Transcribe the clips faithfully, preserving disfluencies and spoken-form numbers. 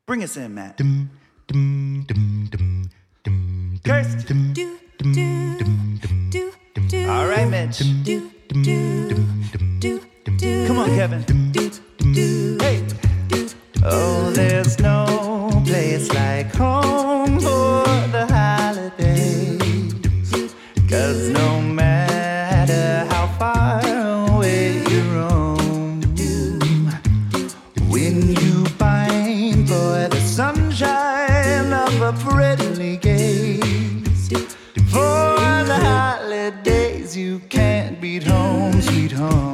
Bring us in, Matt. Dum, dum, dum, dum, dum, Kirst. dum, Do, dum, do, dum, dum, do, dum, do. All right, Mitch. dum, Do, dum, do, dum, dum, do, dum, do. Come on, Kevin. dum, Do, dum, do, Hey. do. Oh, there's no place like home for the holidays. 'Cause no matter how far away you roam, when you find, boy, the sunshine of a friendly gaze, for the holidays you can't beat home, sweet home.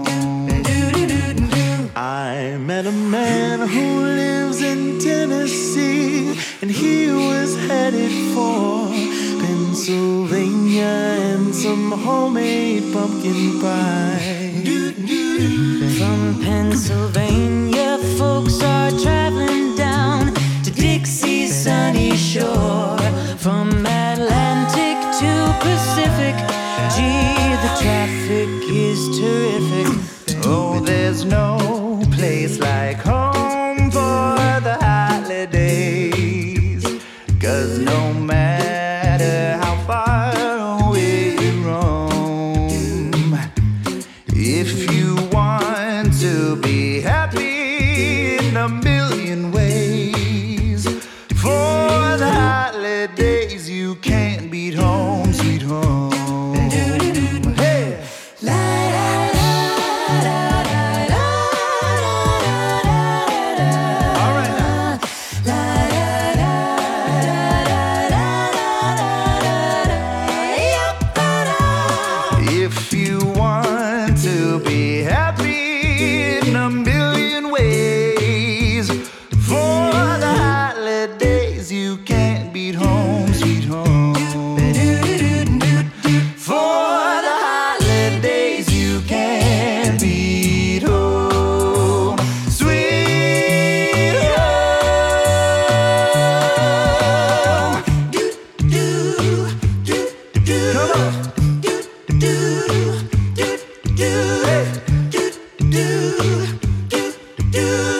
I met a man who lives in Tennessee, and he was headed for Pennsylvania and some homemade pumpkin pie. From Pennsylvania, folks are traveling down to Dixie's sunny shore. From Atlantic to Pacific, gee, the traffic is terrific. Oh, there's no place like home for the holidays. 'Cause no matter how far away you roam, if you want to be happy in a million ways, for the holidays you can't beat home, sweet home. Hey! All right now. If you want to be happy in a million ways, for the holidays you can't beat home, sweet home. For the holidays you can't beat home, sweet home. Come on. Hey.